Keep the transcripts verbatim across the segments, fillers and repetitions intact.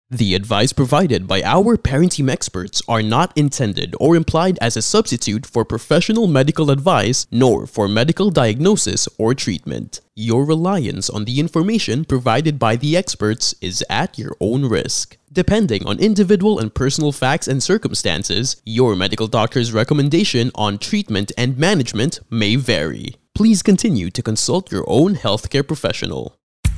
The advice provided by our parent team experts are not intended or implied as a substitute for professional medical advice nor for medical diagnosis or treatment. Your reliance on the information provided by the experts is at your own risk. Depending on individual and personal facts and circumstances, your medical doctor's recommendation on treatment and management may vary. Please continue to consult your own healthcare professional.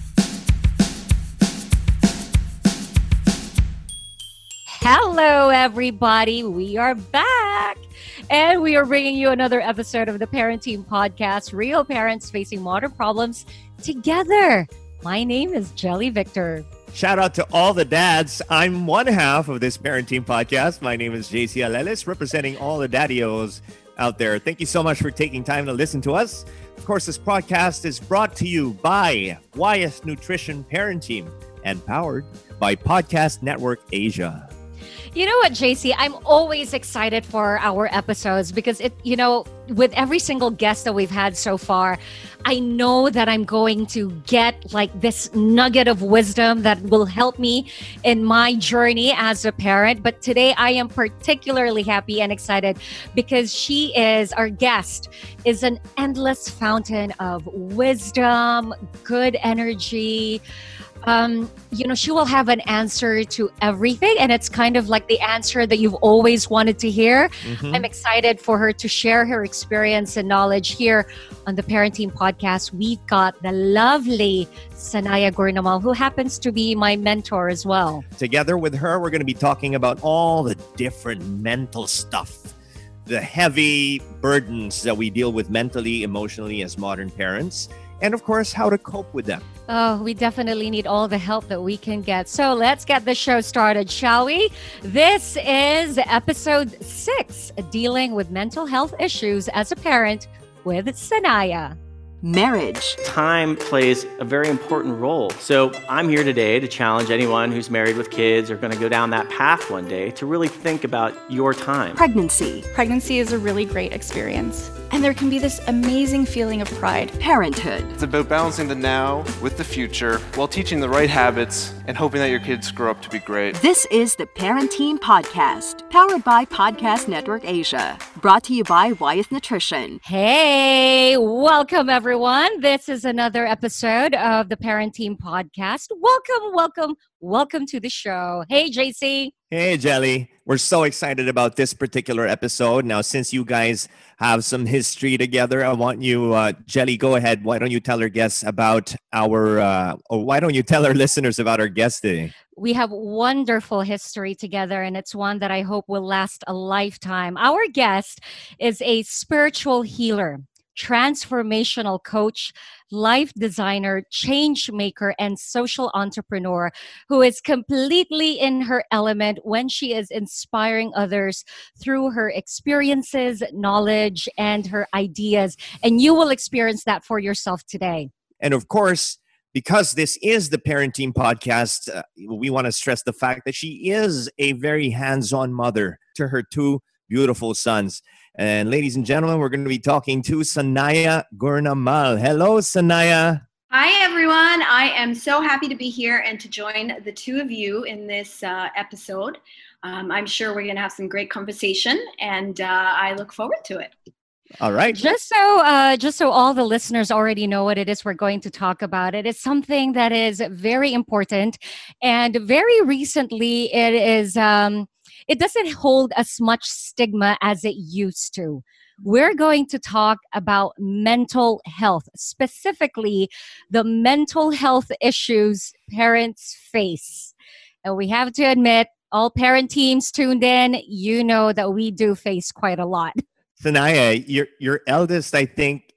Hello, everybody. We are back. And we are bringing you another episode of the Parent Team Podcast, Real Parents Facing Modern Problems Together. My name is Jelly Victor. Shout out to all the dads. I'm one half of this Parent Team Podcast. My name is J C Alelis, representing all the daddios out there. Thank you so much for taking time to listen to us. Of course, this podcast is brought to you by Wyeth Nutrition Parent Team and powered by Podcast Network Asia. You know what, J C? I'm always excited for our episodes because it, you know, with every single guest that we've had so far, I know that I'm going to get like this nugget of wisdom that will help me in my journey as a parent. But today I am particularly happy and excited because she is, our guest, is an endless fountain of wisdom, good energy. Um, you know, she will have an answer to everything, and it's kind of like the answer that you've always wanted to hear. Mm-hmm. I'm excited for her to share her experience and knowledge here on the Parent Team Podcast. We've got the lovely Sanaya Gurnamal, who happens to be my mentor as well. Together with her, we're going to be talking about all the different mental stuff, the heavy burdens that we deal with mentally, emotionally as modern parents, and of course, how to cope with them. Oh, we definitely need all the help that we can get. So let's get the show started, shall we? This is episode six, dealing with mental health issues as a parent with Sanaya. Marriage. Time plays a very important role. So I'm here today to challenge anyone who's married with kids or going to go down that path one day to really think about your time. Pregnancy. Pregnancy is a really great experience. And there can be this amazing feeling of pride. Parenthood. It's about balancing the now with the future while teaching the right habits and hoping that your kids grow up to be great. This is the Parent Team Podcast, powered by Podcast Network Asia. Brought to you by Wyeth Nutrition. Hey, welcome everyone. This is another episode of the Parent Team Podcast. Welcome, welcome, welcome to the show. Hey, J C. Hey, Jelly. We're so excited about this particular episode. Now, since you guys have some history together, I want you, uh, Jelly, go ahead. Why don't you tell our guests about our, uh, or why don't you tell our listeners about our guest today? We have wonderful history together, and it's one that I hope will last a lifetime. Our guest is a spiritual healer, transformational coach, life designer, change maker, and social entrepreneur who is completely in her element when she is inspiring others through her experiences, knowledge, and her ideas. And you will experience that for yourself today. And of course, because this is the Parent Team Podcast, uh, we want to stress the fact that she is a very hands-on mother to her two beautiful sons. And ladies and gentlemen, we're going to be talking to Sanaya Gurnamal. Hello, Sanaya. Hi, everyone. I am so happy to be here and to join the two of you in this uh, episode. Um, I'm sure we're going to have some great conversation, and uh, I look forward to it. All right. Just so, uh, just so all the listeners already know what it is we're going to talk about, it is something that is very important, and very recently it is. Um, It doesn't hold as much stigma as it used to. We're going to talk about mental health, specifically the mental health issues parents face. And we have to admit, all parent teams tuned in, you know that we do face quite a lot. Sanaya, your your eldest, I think,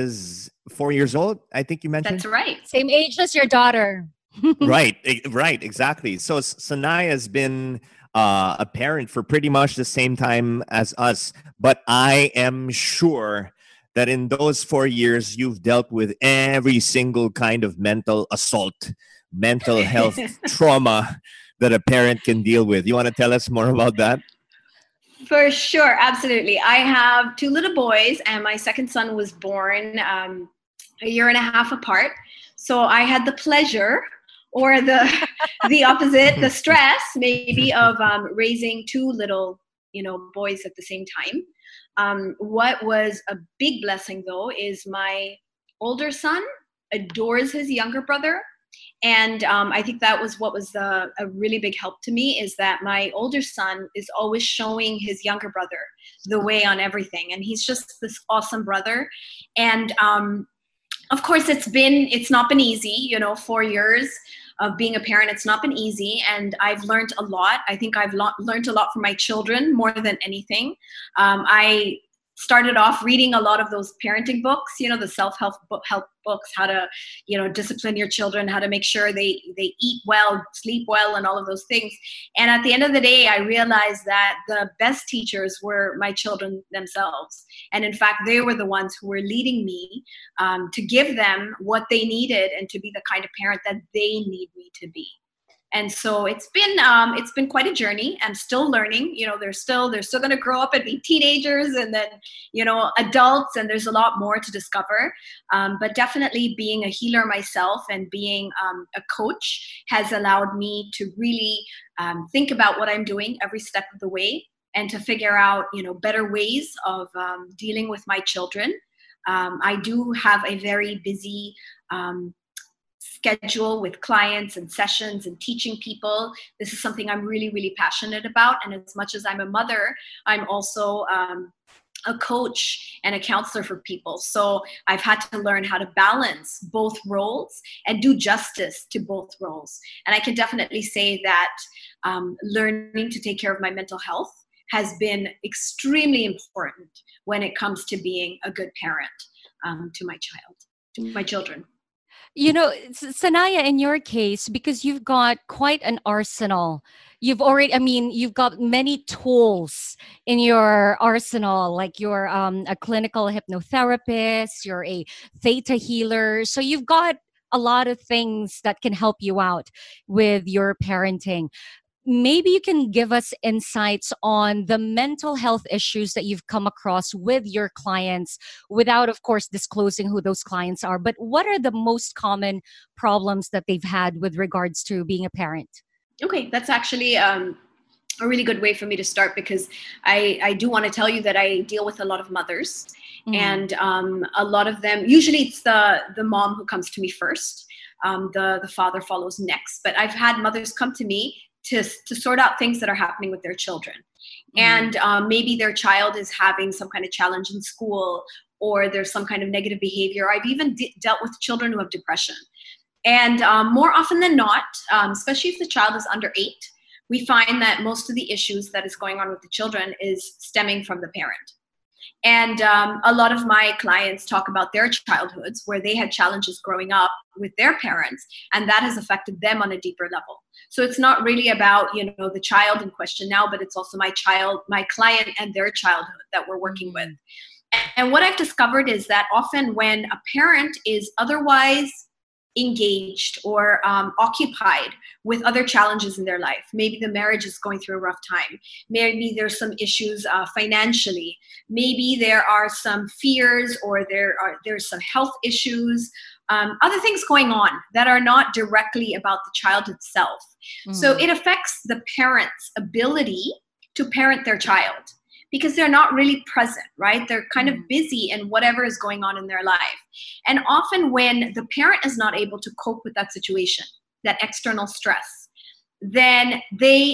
is four years old. I think you mentioned. That's right. Same age as your daughter. Right, right, exactly. So Sanaya has been uh, a parent for pretty much the same time as us, but I am sure that in those four years, you've dealt with every single kind of mental assault, mental health trauma that a parent can deal with. You want to tell us more about that? For sure, absolutely. I have two little boys, and my second son was born um, a year and a half apart. So I had the pleasure or the the opposite, the stress maybe of um, raising two little, you know, boys at the same time. Um, what was a big blessing though is my older son adores his younger brother. And um, I think that was what was the, a really big help to me, is that my older son is always showing his younger brother the way on everything. And he's just this awesome brother. And um, of course, it's been, it's not been easy, you know, four years of being a parent. It's not been easy. And I've learned a lot. I think I've lo- learned a lot from my children more than anything. Um, I started off reading a lot of those parenting books, you know, the self-help book, help books, how to, you know, discipline your children, how to make sure they, they eat well, sleep well, and all of those things. And at the end of the day, I realized that the best teachers were my children themselves. And in fact, they were the ones who were leading me um, to give them what they needed and to be the kind of parent that they need me to be. And so it's been um, it's been quite a journey. I'm still learning. You know, they're still they're still going to grow up and be teenagers, and then, you know, adults. And there's a lot more to discover. Um, but definitely being a healer myself and being um, a coach has allowed me to really um, think about what I'm doing every step of the way, and to figure out, you know, better ways of um, dealing with my children. Um, I do have a very busy Um, schedule with clients and sessions and teaching people. This is something I'm really, really passionate about. And as much as I'm a mother, I'm also um, a coach and a counselor for people. So I've had to learn how to balance both roles and do justice to both roles. And I can definitely say that um, learning to take care of my mental health has been extremely important when it comes to being a good parent um, to my child, to my children. You know, Sanaya, in your case, because you've got quite an arsenal, you've already, I mean, you've got many tools in your arsenal, like you're um, a clinical hypnotherapist, you're a theta healer. So you've got a lot of things that can help you out with your parenting. Maybe you can give us insights on the mental health issues that you've come across with your clients, without, of course, disclosing who those clients are. But what are the most common problems that they've had with regards to being a parent? Okay, that's actually um, a really good way for me to start, because I, I do want to tell you that I deal with a lot of mothers. Mm. And um, a lot of them, usually it's the, the mom who comes to me first. Um, the, the father follows next. But I've had mothers come to me to, to sort out things that are happening with their children. Mm. And um, maybe their child is having some kind of challenge in school, or there's some kind of negative behavior. I've even de- dealt with children who have depression. And um, more often than not, um, especially if the child is under eight, we find that most of the issues that is going on with the children is stemming from the parent. And um, a lot of my clients talk about their childhoods where they had challenges growing up with their parents, and that has affected them on a deeper level. So it's not really about, you know, the child in question now, but it's also my child, my client and their childhood that we're working with. And what I've discovered is that often when a parent is otherwise engaged or um, occupied with other challenges in their life, maybe the marriage is going through a rough time, maybe there's some issues uh, financially, maybe there are some fears, or there are there's some health issues, um, other things going on that are not directly about the child itself. Mm. So it affects the parent's ability to parent their child, because they're not really present, right? They're kind of busy in whatever is going on in their life. And often when the parent is not able to cope with that situation, that external stress, then they,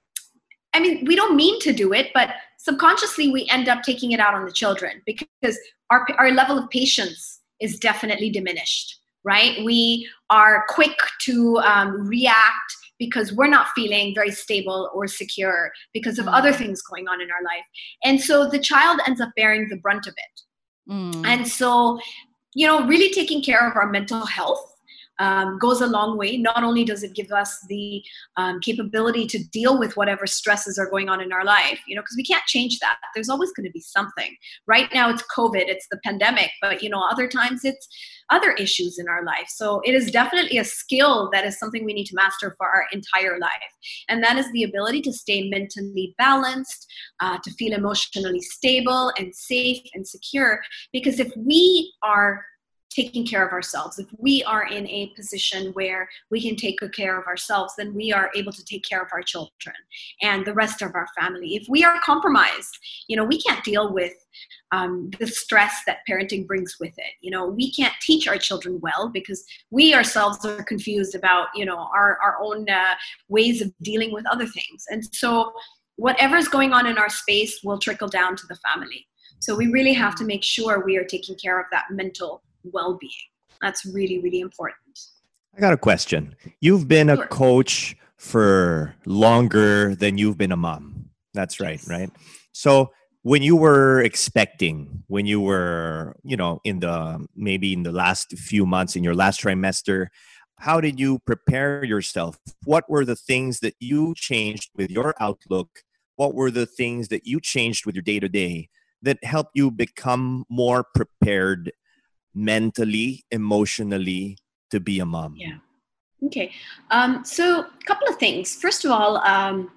I mean, we don't mean to do it, but subconsciously we end up taking it out on the children, because our, our level of patience is definitely diminished, right? We are quick to um, react because we're not feeling very stable or secure because of mm. other things going on in our life. And so the child ends up bearing the brunt of it. Mm. And so, you know, really taking care of our mental health um, goes a long way. Not only does it give us the um, capability to deal with whatever stresses are going on in our life, you know, because we can't change that. There's always going to be something. Right now it's COVID, it's the pandemic, but, you know, other times it's other issues in our life. So it is definitely a skill that is something we need to master for our entire life. And that is the ability to stay mentally balanced, uh, to feel emotionally stable and safe and secure. Because if we are taking care of ourselves. If we are in a position where we can take good care of ourselves, then we are able to take care of our children and the rest of our family. If we are compromised, you know, we can't deal with um, the stress that parenting brings with it. You know, we can't teach our children well because we ourselves are confused about, you know, our, our own uh, ways of dealing with other things. And so whatever's going on in our space will trickle down to the family. So we really have to make sure we are taking care of that mental well-being. That's really, really important. I got a question. You've been Sure. a coach for longer than you've been a mom. That's right, Yes. right? So when you were expecting, when you were, you know, in the, maybe in the last few months, in your last trimester, how did you prepare yourself? What were the things that you changed with your outlook? What were the things that you changed with your day-to-day that helped you become more prepared mentally, emotionally to be a mom? Yeah. Okay. Um, so a couple of things. First of all, um,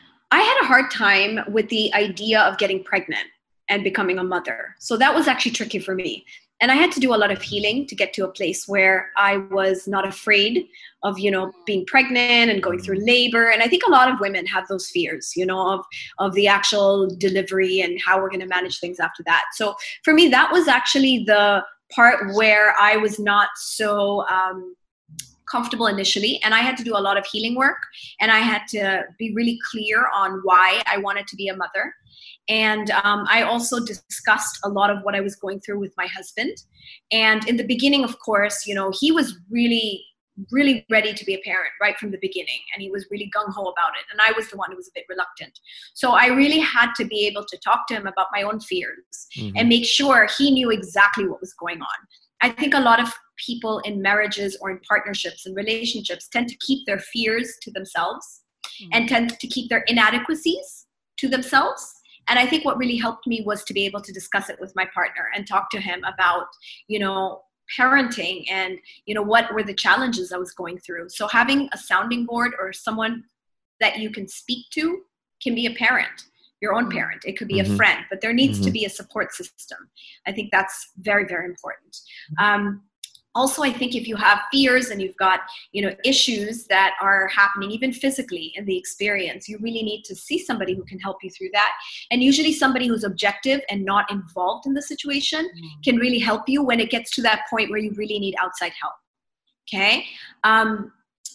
I had a hard time with the idea of getting pregnant and becoming a mother. So that was actually tricky for me. And I had to do a lot of healing to get to a place where I was not afraid of, you know, being pregnant and going through labor. And I think a lot of women have those fears, you know, of, of the actual delivery and how we're going to manage things after that. So for me, that was actually the part where I was not so um, comfortable initially. And I had to do a lot of healing work. And I had to be really clear on why I wanted to be a mother. And um, I also discussed a lot of what I was going through with my husband. And in the beginning, of course, you know, he was really, really ready to be a parent right from the beginning. And he was really gung-ho about it. And I was the one who was a bit reluctant. So I really had to be able to talk to him about my own fears mm-hmm. and make sure he knew exactly what was going on. I think a lot of people in marriages or in partnerships and relationships tend to keep their fears to themselves mm-hmm. and tend to keep their inadequacies to themselves. And I think what really helped me was to be able to discuss it with my partner and talk to him about, you know, parenting and, you know, what were the challenges I was going through. So having a sounding board or someone that you can speak to can be a parent, your own parent. It could be mm-hmm. a friend, but there needs mm-hmm. to be a support system. I think that's very, very important. Um, Also, I think if you have fears and you've got, you know, issues that are happening even physically in the experience, you really need to see somebody who can help you through that. And usually somebody who's objective and not involved in the situation mm. can really help you when it gets to that point where you really need outside help. Okay. Um,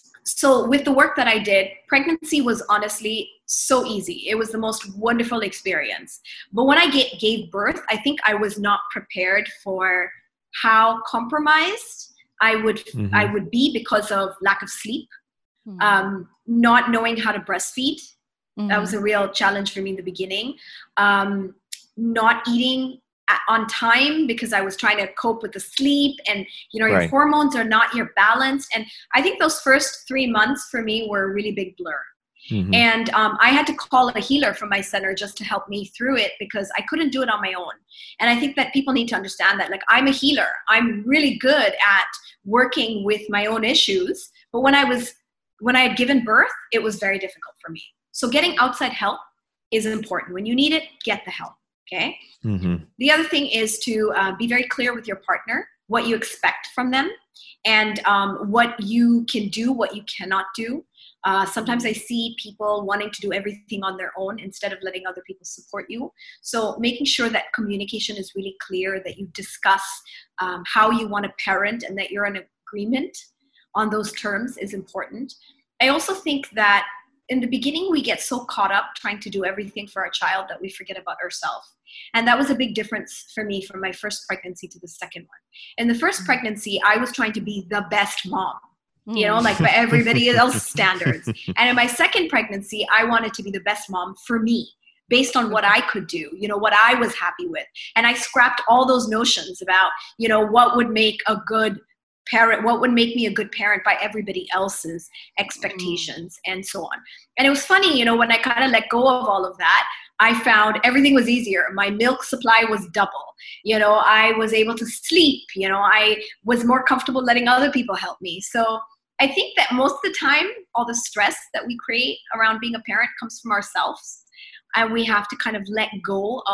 so with the work that I did, pregnancy was honestly so easy. It was the most wonderful experience. But when I get, gave birth, I think I was not prepared for how compromised I would mm-hmm. I would be because of lack of sleep, mm-hmm. um, not knowing how to breastfeed. Mm-hmm. That was a real challenge for me in the beginning. Um, not eating at, on time because I was trying to cope with the sleep, and you know, your right. hormones are not your balanced. And I think those first three months for me were a really big blur. Mm-hmm. And um, I had to call a healer from my center just to help me through it because I couldn't do it on my own. And I think that people need to understand that, like, I'm a healer. I'm really good at working with my own issues. But when I was, when I had given birth, it was very difficult for me. So getting outside help is important. When you need it, get the help. Okay. Mm-hmm. The other thing is to uh, be very clear with your partner, what you expect from them and um, what you can do, what you cannot do. Uh, sometimes I see people wanting to do everything on their own instead of letting other people support you. So making sure that communication is really clear, that you discuss um, how you want to parent and that you're in agreement on those terms is important. I also think that in the beginning, we get so caught up trying to do everything for our child that we forget about ourselves. And that was a big difference for me from my first pregnancy to the second one. In the first pregnancy, I was trying to be the best mom. You know, like by everybody else's standards. And in my second pregnancy, I wanted to be the best mom for me based on what I could do, you know, what I was happy with. And I scrapped all those notions about, you know, what would make a good parent, what would make me a good parent by everybody else's expectations mm. and so on. And it was funny, you know, when I kind of let go of all of that, I found everything was easier. My milk supply was double. You know, I was able to sleep. You know, I was more comfortable letting other people help me. So I think that most of the time, all the stress that we create around being a parent comes from ourselves. And we have to kind of let go of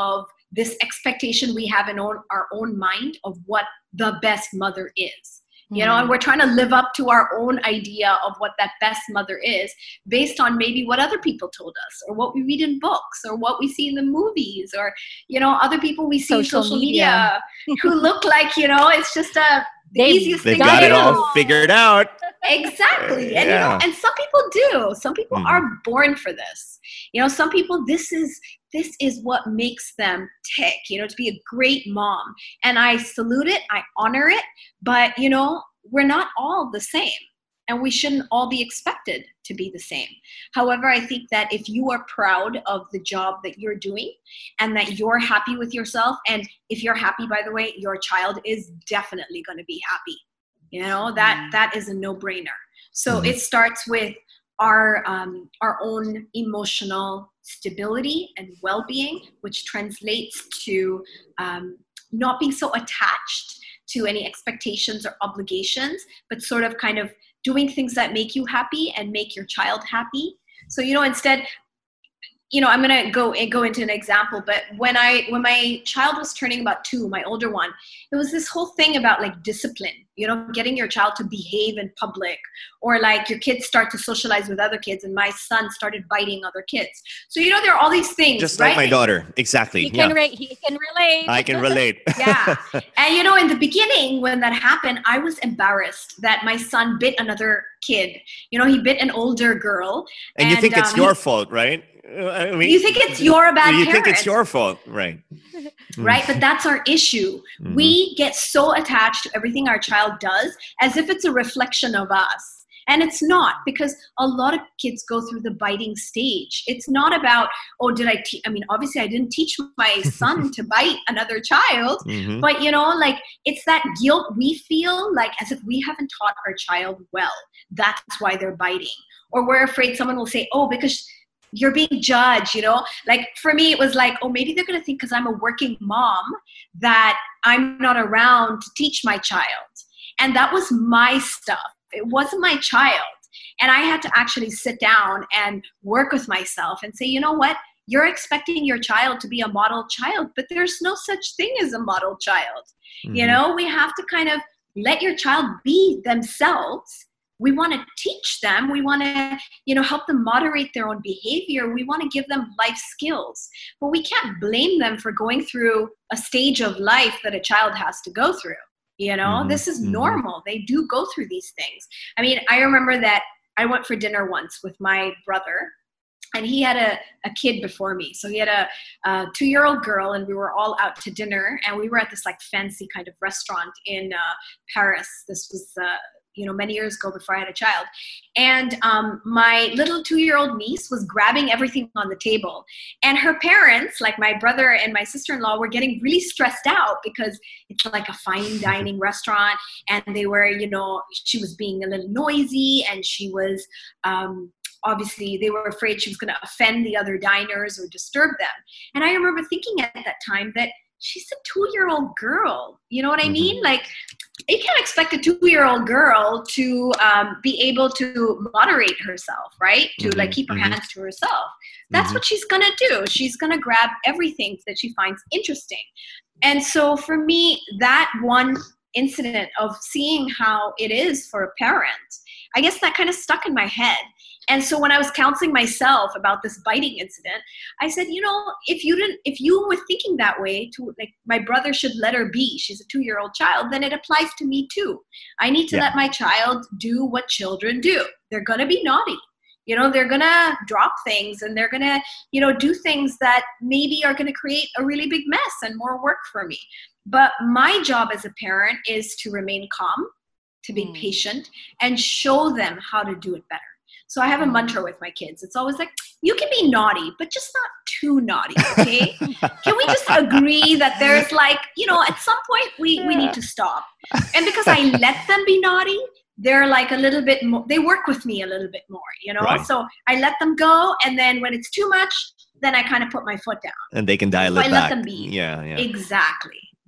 this expectation we have in own, our own mind of what the best mother is. You know, and we're trying to live up to our own idea of what that best mother is based on maybe what other people told us or what we read in books or what we see in the movies or, you know, other people we see Social on social media. media who look like, you know, it's just a the They've- easiest They've thing got to it do. all figured out. Exactly. And, you Yeah. know, and some people do. Some people Mhm. are born for this. You know, some people, this is this is what makes them tick, you know, to be a great mom. And I salute it. I honor it. But, you know, we're not all the same. And we shouldn't all be expected to be the same. However, I think that if you are proud of the job that you're doing and that you're happy with yourself, and if you're happy, by the way, your child is definitely going to be happy. You know, that that is a no-brainer. So Mhm. it starts with our um, our own emotional stability and well-being, which translates to um, not being so attached to any expectations or obligations, but sort of kind of doing things that make you happy and make your child happy. So, you know, instead, you know, I'm going to go go into an example, but when I, when my child was turning about two, my older one, it was this whole thing about like discipline, you know, getting your child to behave in public, or like your kids start to socialize with other kids, and my son started biting other kids. So, you know, there are all these things, Just right? like my daughter. Exactly. He can, Yeah. re- he can relate. I can relate. Yeah. And, you know, in the beginning, when that happened, I was embarrassed that my son bit another kid. You know, he bit an older girl. And you think it's um, your he- fault, right? I mean, You think it's you're a bad You think parent. it's your fault, right? Right? But that's our issue. Mhm. We get so attached to everything our child does as if it's a reflection of us. And it's not, because a lot of kids go through the biting stage. It's not about, oh, did I teach? I mean, obviously I didn't teach my son to bite another child, Mhm. but you know, like it's that guilt we feel like as if we haven't taught our child well. That's why they're biting. Or we're afraid someone will say, oh, because you're being judged, you know? Like for me, it was like, oh, maybe they're going to think because I'm a working mom that I'm not around to teach my child. And that was my stuff. It wasn't my child. And I had to actually sit down and work with myself and say, you know what? You're expecting your child to be a model child, but there's no such thing as a model child. You Mhm. know, we have to kind of let your child be themselves. We want to teach them. We want to, you know, help them moderate their own behavior. We want to give them life skills. But we can't blame them for going through a stage of life that a child has to go through. You know, Mhm, this is mhm. normal. They do go through these things. I mean, I remember that I went for dinner once with my brother, and he had a, a kid before me. So he had a, a two-year-old girl, and we were all out to dinner, and we were at this like fancy kind of restaurant in uh, Paris. This was, uh, you know, many years ago before I had a child. And um, my little two-year-old niece was grabbing everything on the table. And her parents, like my brother and my sister-in-law, were getting really stressed out because it's like a fine dining restaurant. And they were, you know, she was being a little noisy, and she was, um, obviously they were afraid she was going to offend the other diners or disturb them. And I remember thinking at that time that she's a two-year-old girl. You know what I Mhm. mean? Like, you can't expect a two-year-old girl to um, be able to moderate herself, right? To Mhm, like keep her mhm. hands to herself. That's Mhm. what she's gonna do. She's gonna grab everything that she finds interesting. And so for me, that one incident of seeing how it is for a parent, I guess that kind of stuck in my head. And so when I was counseling myself about this biting incident, I said, you know, if you didn't, if you were thinking that way to like, my brother should let her be, she's a two-year-old child, then it applies to me too. I need to Yeah. let my child do what children do. They're going to be naughty. You know, they're going to drop things, and they're going to, you know, do things that maybe are going to create a really big mess and more work for me. But my job as a parent is to remain calm, to be Mm. patient, and show them how to do it better. So I have a mantra with my kids. It's always like, you can be naughty, but just not too naughty, okay? Can we just agree that there's like, you know, at some point we, we need to stop. And because I let them be naughty, they're like a little bit more, they work with me a little bit more, you know? Right. So I let them go, and then when it's too much, then I kind of put my foot down. And they can dial So it I back. let them be. Yeah, yeah. Exactly.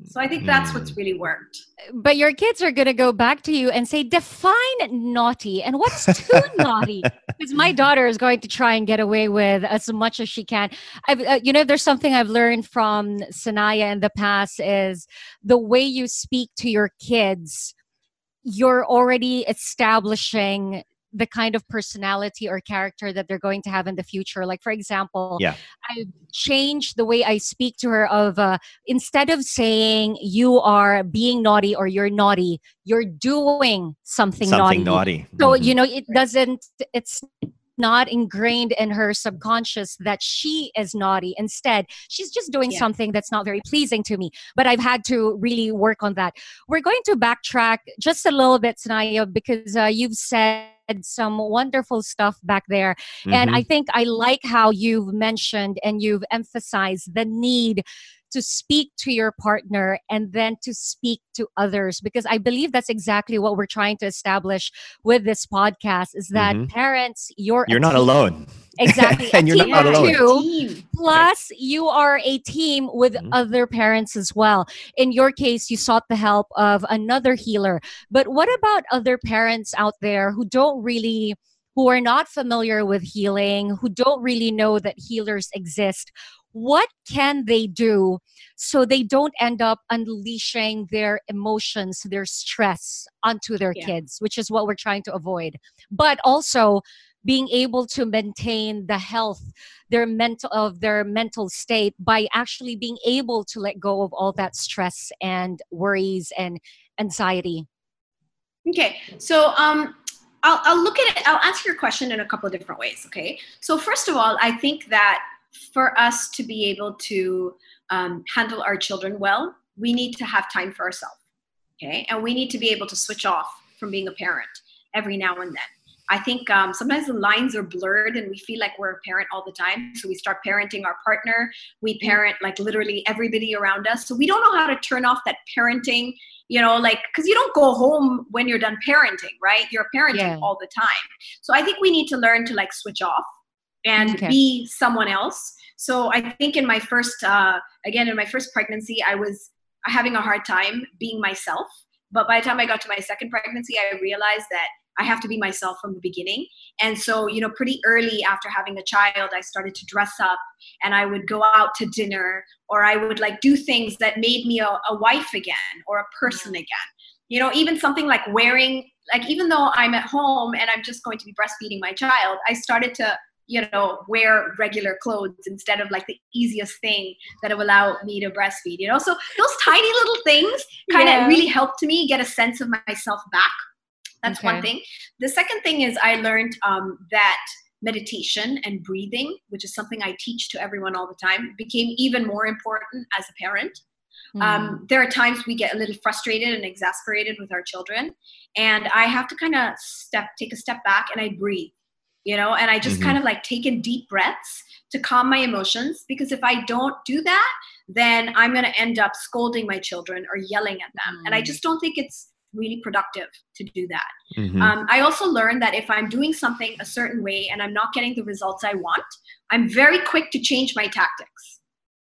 So I think that's what's really worked. But your kids are going to go back to you and say, define naughty. And what's too naughty? Because my daughter is going to try and get away with as much as she can. I've, uh, you know, there's something I've learned from Sanaya in the past is the way you speak to your kids, you're already establishing the kind of personality or character that they're going to have in the future. Like, for example, Yeah. I've changed the way I speak to her of uh, instead of saying you are being naughty or you're naughty, you're doing something, Something naughty. naughty. So, Mhm. you know, it doesn't, it's not ingrained in her subconscious that she is naughty. Instead, she's just doing Yeah. something that's not very pleasing to me. But I've had to really work on that. We're going to backtrack just a little bit, Sanaya, because uh, you've said some wonderful stuff back there. And Mhm. I think I like how you've mentioned and you've emphasized the need to speak to your partner and then to speak to others, because I believe that's exactly what we're trying to establish with this podcast is that Mhm. parents, you're You're a not team. alone. Exactly. And a you're team not of alone. two. Team. Plus, you are a team with Mhm. other parents as well. In your case, you sought the help of another healer. But what about other parents out there who don't really, who are not familiar with healing, who don't really know that healers exist? What can they do so they don't end up unleashing their emotions, their stress onto their Yeah. kids, which is what we're trying to avoid? But also being able to maintain the health their mental of their mental state by actually being able to let go of all that stress and worries and anxiety. Okay, so um, I'll, I'll look at it, I'll answer your question in a couple of different ways, okay? So first of all, I think that for us to be able to um, handle our children well, we need to have time for ourselves, okay? And we need to be able to switch off from being a parent every now and then. I think um, sometimes the lines are blurred and we feel like we're a parent all the time. So we start parenting our partner. We parent like literally everybody around us. So we don't know how to turn off that parenting, you know, like, because you don't go home when you're done parenting, right? You're parenting Yeah. all the time. So I think we need to learn to like switch off and Okay. be someone else. So I think in my first, uh, again, in my first pregnancy, I was having a hard time being myself. But by the time I got to my second pregnancy, I realized that I have to be myself from the beginning. And so, you know, pretty early after having a child, I started to dress up and I would go out to dinner, or I would like do things that made me a, a wife again or a person again. You know, even something like wearing, like even though I'm at home and I'm just going to be breastfeeding my child, I started to, you know, wear regular clothes instead of like the easiest thing that would allow me to breastfeed, you know? So those tiny little things kind of Yeah. really helped me get a sense of myself back. That's Okay. one thing. The second thing is I learned um, that meditation and breathing, which is something I teach to everyone all the time, became even more important as a parent. Um, there are times we get a little frustrated and exasperated with our children, and I have to kind of step, take a step back, and I breathe, you know, and I just Mhm. kind of like take in deep breaths to calm my emotions, because if I don't do that, then I'm going to end up scolding my children or yelling at them. And I just don't think it's really productive to do that. Mhm. Um, I also learned that if I'm doing something a certain way and I'm not getting the results I want, I'm very quick to change my tactics.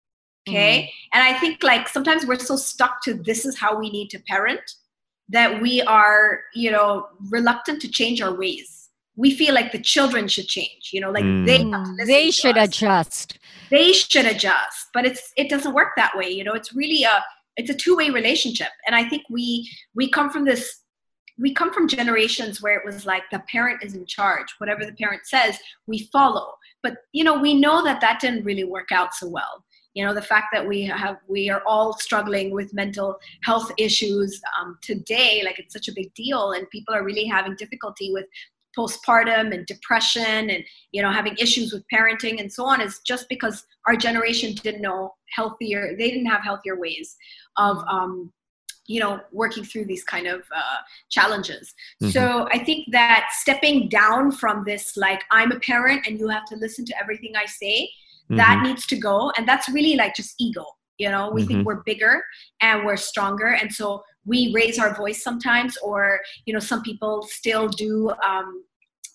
Okay. And I think like sometimes we're so stuck to this is how we need to parent that we are, you know, reluctant to change our ways. We feel like the children should change, you know, like Mm. they have to listen They to should us. adjust. They should adjust, but it's it doesn't work that way. You know, it's really a it's a two-way relationship. And I think we we come from this we come from generations where it was like the parent is in charge. Whatever the parent says, we follow. But you know, we know that that didn't really work out so well. You know, the fact that we have we are all struggling with mental health issues um, today, like it's such a big deal, and people are really having difficulty with postpartum and depression and, you know, having issues with parenting and so on, is just because our generation didn't know healthier, they didn't have healthier ways of, um, you know, working through these kind of uh, challenges. Mhm. So I think that stepping down from this, like, I'm a parent and you have to listen to everything I say, that Mhm. needs to go. And that's really like just ego. You know, we Mhm. think we're bigger and we're stronger. And so we raise our voice sometimes, or, you know, some people still do, um,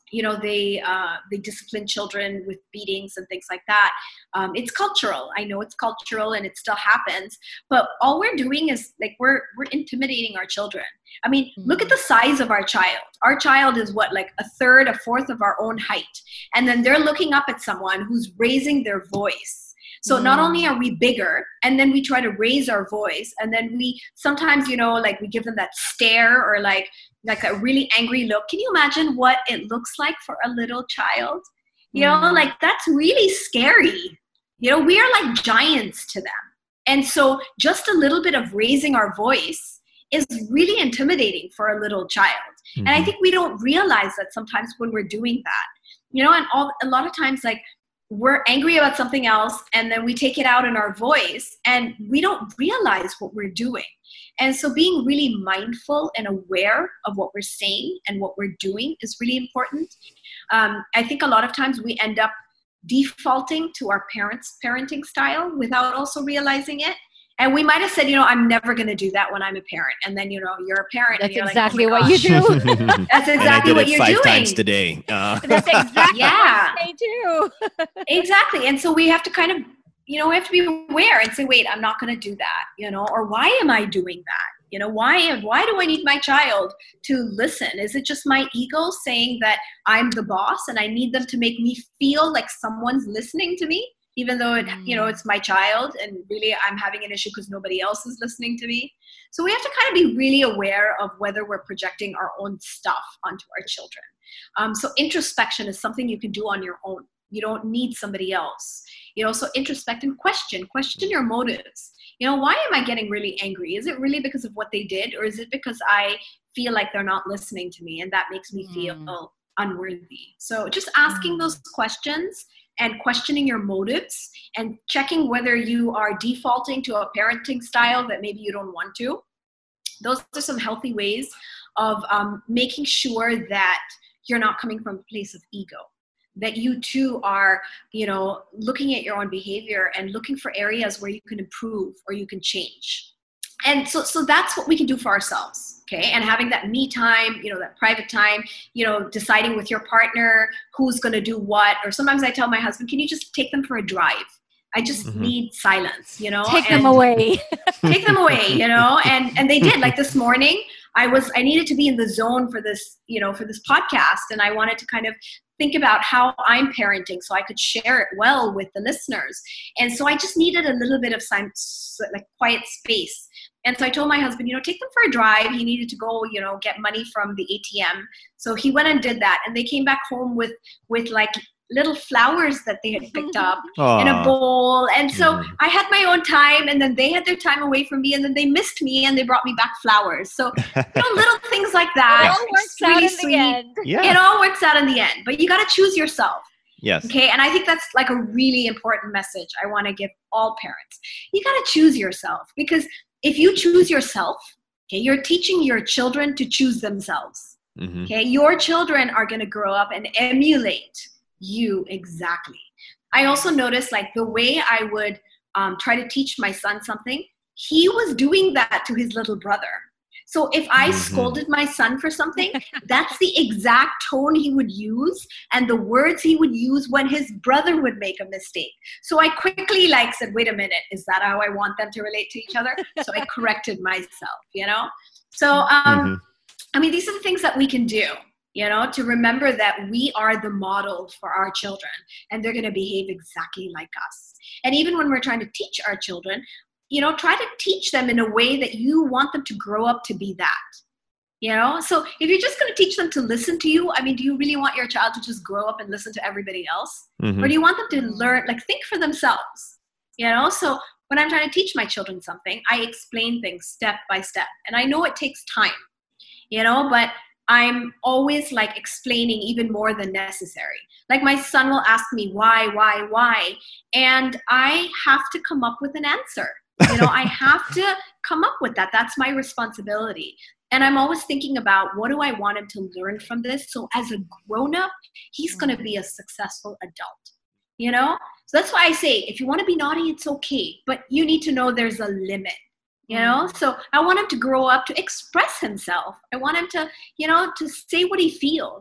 you know, they uh, they discipline children with beatings and things like that. Um, it's cultural. I know it's cultural and it still happens. But all we're doing is like we're we're intimidating our children. I mean, mm-hmm. look at the size of our child. Our child is what, like a third, a fourth of our own height. And then they're looking up at someone who's raising their voice. So not only are we bigger, and then we try to raise our voice, and then we sometimes, you know, like we give them that stare or like like a really angry look. Can you imagine what it looks like for a little child? You know, mm. like that's really scary. You know, we are like giants to them. And so just a little bit of raising our voice is really intimidating for a little child. Mm-hmm. And I think we don't realize that sometimes when we're doing that, you know, and all, a lot of times like, we're angry about something else and then we take it out in our voice and we don't realize what we're doing. And so being really mindful and aware of what we're saying and what we're doing is really important. Um, I think a lot of times we end up defaulting to our parents' parenting style without also realizing it. And we might have said, you know, I'm never going to do that when I'm a parent. And then, you know, you're a parent. That's and you're exactly like, oh what you do. That's exactly what you're five doing. times today. Uh. That's exactly yeah. what I too. Exactly. And so we have to kind of, you know, we have to be aware and say, wait, I'm not going to do that, you know, or why am I doing that? You know, why, why do I need my child to listen? Is it just my ego saying that I'm the boss and I need them to make me feel like someone's listening to me? Even though it, you know, it's my child and really I'm having an issue because nobody else is listening to me. So we have to kind of be really aware of whether we're projecting our own stuff onto our children. Um, so introspection is something you can do on your own. You don't need somebody else. You know, so introspect and question, question your motives. You know, why am I getting really angry? Is it really because of what they did? Or is it because I feel like they're not listening to me and that makes me feel mm. unworthy? So just asking mm. those questions and questioning your motives and checking whether you are defaulting to a parenting style that maybe you don't want to. Those are some healthy ways of um, making sure that you're not coming from a place of ego, that you too are, you know, looking at your own behavior and looking for areas where you can improve or you can change. And so, so that's what we can do for ourselves. Okay. And having that me time, you know, that private time, you know, deciding with your partner who's going to do what, or sometimes I tell my husband, can you just take them for a drive? I just mm-hmm. need silence, you know, take and them away, take them away, you know, and, and they did. Like this morning, I was, I needed to be in the zone for this, you know, for this podcast. And I wanted to kind of think about how I'm parenting so I could share it well with the listeners. And so I just needed a little bit of silence, like quiet space. And so I told my husband, you know, take them for a drive. He needed to go, you know, get money from the A T M. So he went and did that. And they came back home with, with like little flowers that they had picked up in a bowl. And so mm. I had my own time and then they had their time away from me and then they missed me and they brought me back flowers. So, you know, little things like that. It all works out in the end. Yeah. It all works out in the end, but you got to choose yourself. Yes. Okay. And I think that's like a really important message I want to give all parents. You got to choose yourself, because if you choose yourself, okay, you're teaching your children to choose themselves. Mm-hmm. Okay. Your children are going to grow up and emulate you exactly. I also noticed like the way I would um, try to teach my son something, he was doing that to his little brother. So if I mm-hmm. scolded my son for something, that's the exact tone he would use and the words he would use when his brother would make a mistake. So I quickly like said, wait a minute, is that how I want them to relate to each other? So I corrected myself, you know? So, um, mm-hmm. I mean, these are the things that we can do, you know, to remember that we are the model for our children and they're going to behave exactly like us. And even when we're trying to teach our children, you know, try to teach them in a way that you want them to grow up to be that, you know? So if you're just going to teach them to listen to you, I mean, do you really want your child to just grow up and listen to everybody else? Mm-hmm. Or do you want them to learn, like think for themselves, you know? So when I'm trying to teach my children something, I explain things step by step. And I know it takes time, you know, but I'm always like explaining even more than necessary. Like my son will ask me why, why, why, and I have to come up with an answer. You know, I have to come up with that. That's my responsibility. And I'm always thinking about what do I want him to learn from this? So as a grown-up, he's going to be a successful adult, you know? So that's why I say, if you want to be naughty, it's okay. But you need to know there's a limit. You know, so I want him to grow up to express himself. I want him to, you know, to say what he feels.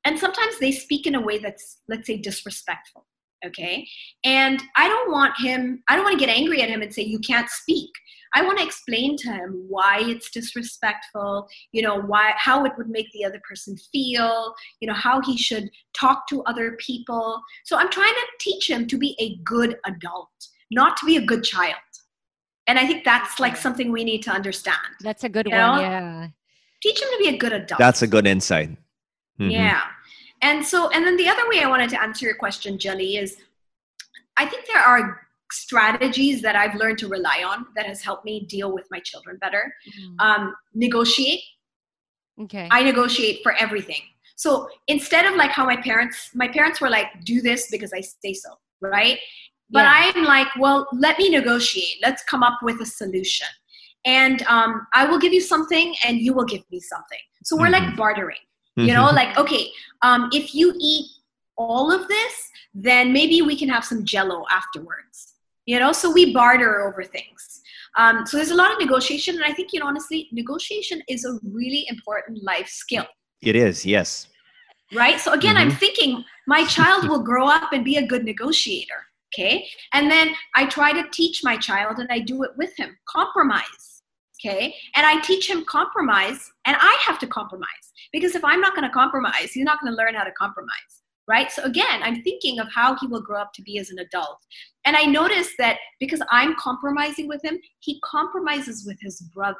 And sometimes they speak in a way that's, let's say, disrespectful. Okay. And I don't want him, I don't want to get angry at him and say, you can't speak. I want to explain to him why it's disrespectful, you know, why, how it would make the other person feel, you know, how he should talk to other people. So I'm trying to teach him to be a good adult, not to be a good child. And I think that's like something we need to understand. That's a good you one. know? Yeah. Teach him to be a good adult. That's a good insight. Mm-hmm. Yeah. And so, and then the other way I wanted to answer your question, Jelly, is I think there are strategies that I've learned to rely on that has helped me deal with my children better. Mm-hmm. Um, negotiate. Okay. I negotiate for everything. So instead of like how my parents, my parents were like, do this because I say so, right? But yeah. I'm like, well, let me negotiate. Let's come up with a solution. And um, I will give you something and you will give me something. So we're mm-hmm. like bartering. You know, like, okay, um, if you eat all of this, then maybe we can have some Jell-O afterwards. You know, so we barter over things. Um, so there's a lot of negotiation. And I think, you know, honestly, negotiation is a really important life skill. It is, yes. Right? So again, mm-hmm. I'm thinking my child will grow up and be a good negotiator. Okay. And then I try to teach my child and I do it with him. Compromise. Okay. And I teach him compromise and I have to compromise. Because if I'm not going to compromise, he's not going to learn how to compromise, right? So again, I'm thinking of how he will grow up to be as an adult. And I noticed that because I'm compromising with him, he compromises with his brother.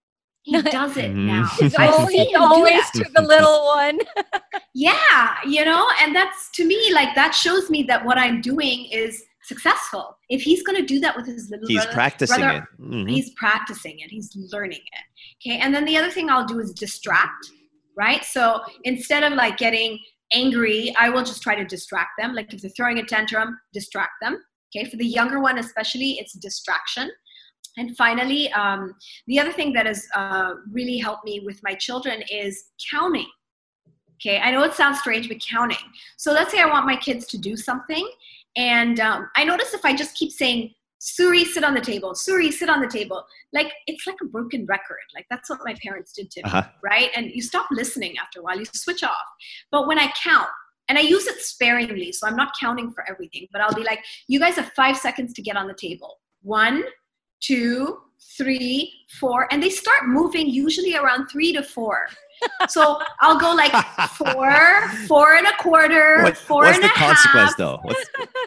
He does it now. He's always, he always to the little one. Yeah, you know, and that's, to me, like that shows me that what I'm doing is successful. If he's going to do that with his little he's brother, practicing brother, it. Mm-hmm. He's practicing it. He's learning it. Okay. And then the other thing I'll do is distract, right? So instead of like getting angry, I will just try to distract them. Like if they're throwing a tantrum, distract them. Okay. For the younger one, especially, it's distraction. And finally, um, the other thing that has uh, really helped me with my children is counting. Okay. I know it sounds strange, but counting. So let's say I want my kids to do something. And um, I notice if I just keep saying, Suri, sit on the table. Suri, sit on the table. Like, it's like a broken record. Like, that's what my parents did to me, uh-huh. right? And you stop listening after a while. You switch off. But when I count, and I use it sparingly, so I'm not counting for everything, but I'll be like, you guys have five seconds to get on the table. One, two, three, four. And they start moving usually around three to four. So I'll go like four, four and a quarter, what, four what's and the a consequence, half. though? What's...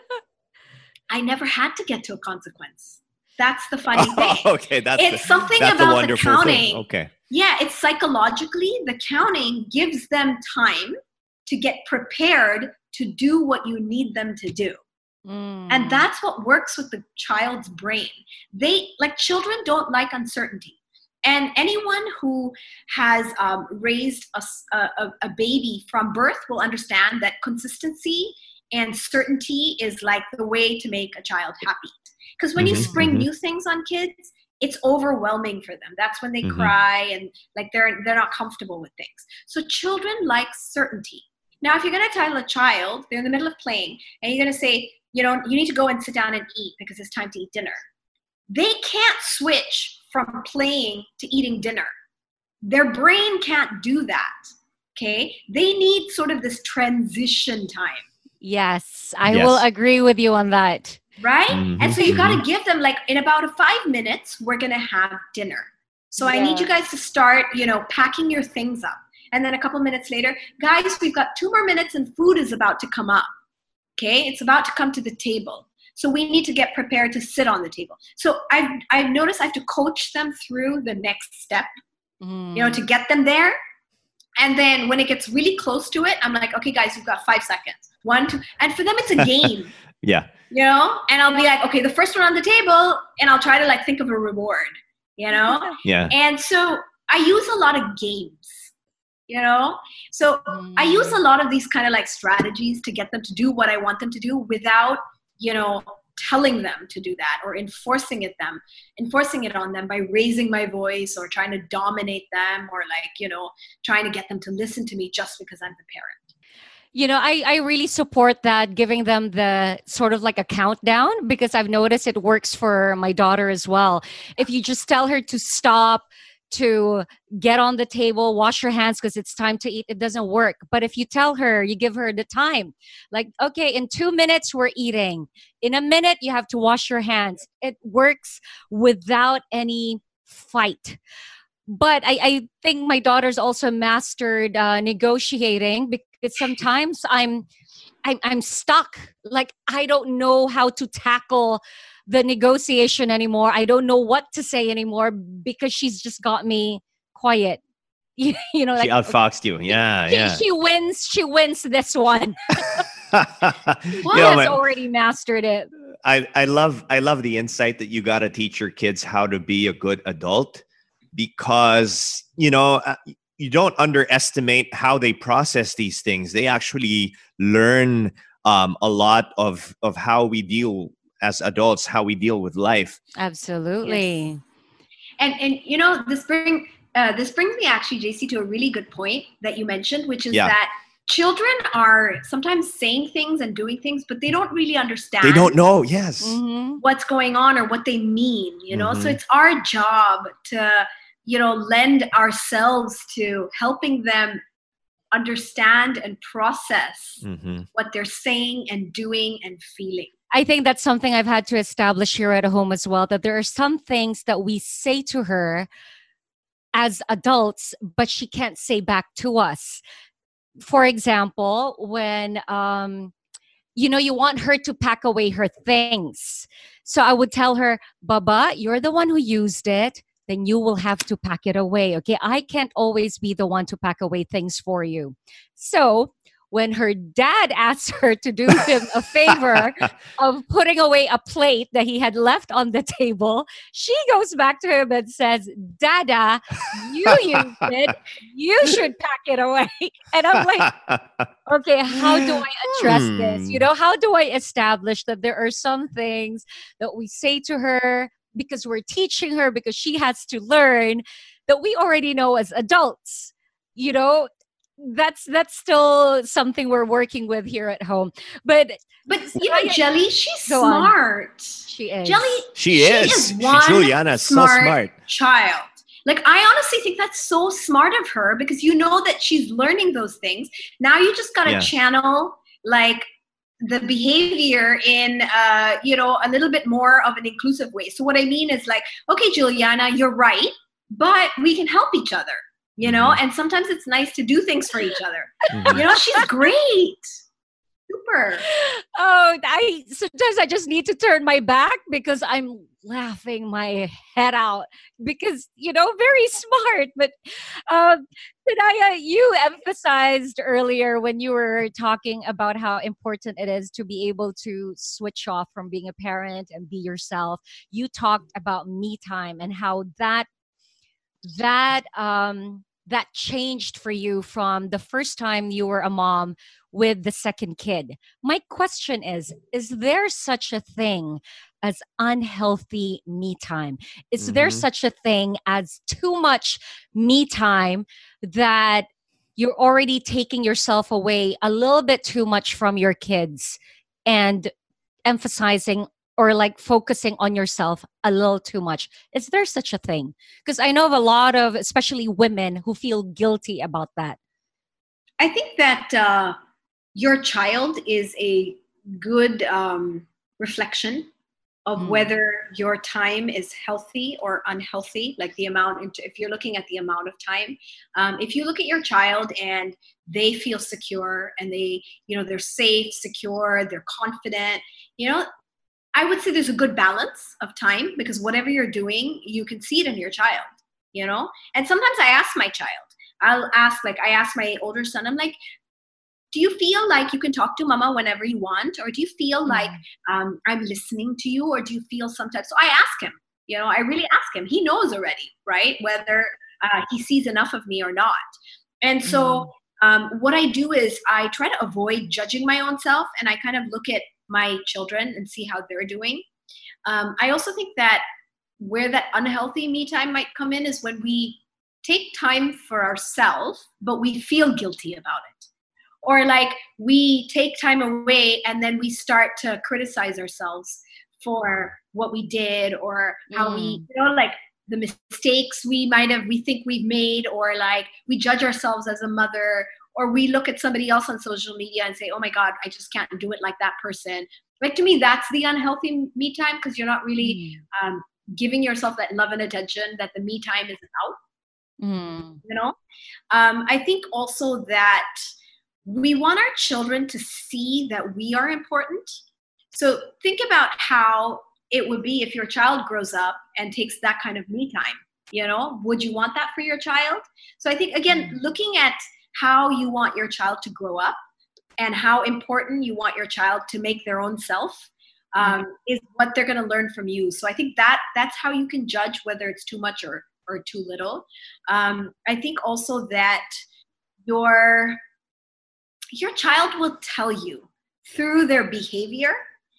I never had to get to a consequence. That's the funny thing. Oh, okay, that's it's the, something that's about the wonderful the counting. Thing. Okay. Yeah, it's psychologically, the counting gives them time to get prepared to do what you need them to do. Mm. And that's what works with the child's brain. They, like, children don't like uncertainty. And anyone who has um, raised a, a, a baby from birth will understand that consistency and certainty is like the way to make a child happy. Because when mm-hmm, you spring mm-hmm. new things on kids, it's overwhelming for them. That's when they mm-hmm. cry and like they're they're not comfortable with things. So children like certainty. Now, if you're going to tell a child, they're in the middle of playing, and you're going to say, you know, you need to go and sit down and eat because it's time to eat dinner. They can't switch from playing to eating dinner. Their brain can't do that. Okay? They need sort of this transition time. Yes, I yes. will agree with you on that. Right? Mm-hmm. And so you got to give them like in about a five minutes, we're going to have dinner. So yeah. I need you guys to start, you know, packing your things up. And then a couple minutes later, guys, we've got two more minutes and food is about to come up. Okay? It's about to come to the table. So we need to get prepared to sit on the table. So I've, I've noticed I have to coach them through the next step, mm. you know, to get them there. And then when it gets really close to it, I'm like, okay, guys, you've got five seconds. One, two. And for them, it's a game. Yeah. You know? And I'll be like, okay, the first one on the table, and I'll try to like think of a reward, you know? Yeah. And so I use a lot of games, you know? So mm. I use a lot of these kind of like strategies to get them to do what I want them to do without, you know, telling them to do that or enforcing it them, enforcing it on them by raising my voice or trying to dominate them or like, you know, trying to get them to listen to me just because I'm the parent. You know, I, I really support that, giving them the sort of like a countdown, because I've noticed it works for my daughter as well. If you just tell her to stop, to get on the table, wash your hands because it's time to eat, it doesn't work. But if you tell her, you give her the time, like, okay, in two minutes we're eating. In a minute, you have to wash your hands. It works without any fight. But I, I think my daughter's also mastered uh, negotiating, because sometimes I'm, I'm I'm stuck. Like, I don't know how to tackle the negotiation anymore. I don't know what to say anymore because she's just got me quiet. You, you know, She like outfoxed you. Yeah, she, yeah. she wins. She wins this one. You She know, has my- already mastered it. I, I love I love the insight that you got to teach your kids how to be a good adult, because you know uh, you don't underestimate how they process these things. They actually learn um, a lot of of how we deal as adults, how we deal with life. Absolutely. And and you know, this bring uh, this brings me actually, J C, to a really good point that you mentioned, which is Yeah. that children are sometimes saying things and doing things, but they don't really understand. They don't know. Yes. Mhm. what's going on or what they mean. You know, so Mhm. it's our job to, you know, lend ourselves to helping them understand and process hmm what they're saying and doing and feeling. I think that's something I've had to establish here at home as well, that there are some things that we say to her as adults, but she can't say back to us. For example, when, um, you know, you want her to pack away her things. So I would tell her, Baba, you're the one who used it. Then you will have to pack it away. Okay. I can't always be the one to pack away things for you. So when her dad asked her to do him a favor of putting away a plate that he had left on the table, she goes back to him and says, Dada, you used it. You should pack it away. And I'm like, okay, how do I address this? You know, how do I establish that there are some things that we say to her because we're teaching her, because she has to learn, that we already know as adults? You know, that's that's still something we're working with here at home. But But you know, Jelly, she's Go on. smart. she is. Jelly, She is. She- one Juliana's so smart. child. Like, I honestly think that's so smart of her, because you know that she's learning those things. Now you just gotta Yeah. channel like the behavior in uh, you know, a little bit more of an inclusive way. So what I mean is like, okay, Juliana, you're right, but we can help each other, you know, Mhm. and sometimes it's nice to do things for each other. Mhm. You know, she's great. Super. Oh, I sometimes I just need to turn my back because I'm laughing my head out, because, you know, very smart. But um, Tanaya, you emphasized earlier when you were talking about how important it is to be able to switch off from being a parent and be yourself. You talked about me time and how that that um that changed for you from the first time you were a mom with the second kid. My question is, is there such a thing as unhealthy me time? Is there Mhm. such a thing as too much me time, that you're already taking yourself away a little bit too much from your kids and emphasizing or like focusing on yourself a little too much? Is there such a thing? Because I know of a lot of, especially women, who feel guilty about that. I think that uh, your child is a good um, reflection of Mm. whether your time is healthy or unhealthy. Like the amount, into, if you're looking at the amount of time, um, if you look at your child and they feel secure and they, you know, they're safe, secure, they're confident, you know, I would say there's a good balance of time, because whatever you're doing, you can see it in your child, you know? And sometimes I ask my child, I'll ask, like, I ask my older son, I'm like, do you feel like you can talk to mama whenever you want? Or do you feel like um, I'm listening to you? Or do you feel sometimes, so I ask him, you know, I really ask him. He knows already, right? Whether uh, he sees enough of me or not. And so um, what I do is I try to avoid judging my own self, and I kind of look at my children and see how they're doing. Um, I also think that where that unhealthy me time might come in is when we take time for ourselves, but we feel guilty about it. Or like we take time away and then we start to criticize ourselves for what we did, or how we, Mm. you know, like the mistakes we might have, we think we've made, or like we judge ourselves as a mother, or we look at somebody else on social media and say, oh my God, I just can't do it like that person. Like, to me, that's the unhealthy me time, because you're not really mm. um, giving yourself that love and attention that the me time is about. Mm. You know, um, I think also that we want our children to see that we are important. So think about how it would be if your child grows up and takes that kind of me time. You know, would you want that for your child? So I think, again, mm. looking at how you want your child to grow up and how important you want your child to make their own self um, mm. is what they're going to learn from you. So I think that that's how you can judge whether it's too much or, or too little. Um, I think also that your, your child will tell you through their behavior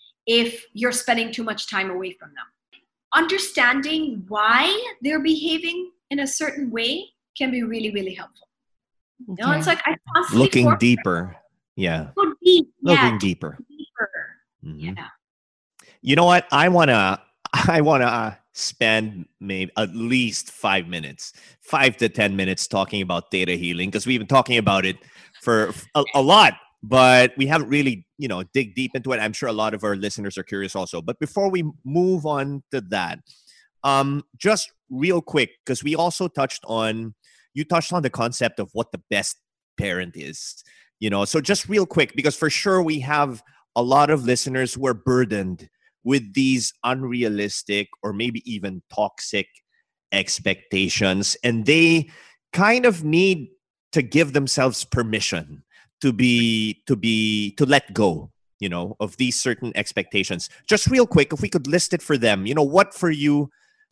if you're spending too much time away from them. Understanding why they're behaving in a certain way can be really, really helpful. Okay. You know, it's like I constantly looking deeper. Yeah. Go deep. Looking yeah. deeper. Deeper. Mm-hmm. Yeah. You know what? I wanna I wanna spend maybe at least five minutes, five to ten minutes talking about theta healing, because we've been talking about it for a, a lot, but we haven't really, you know, dig deep into it. I'm sure a lot of our listeners are curious also. But before we move on to that, um, just real quick, because we also touched on You touched on the concept of what the best parent is, you know, so just real quick, because for sure we have a lot of listeners who are burdened with these unrealistic or maybe even toxic expectations, and they kind of need to give themselves permission to be, to be, to let go, you know, of these certain expectations. Just real quick, if we could list it for them, you know, what for you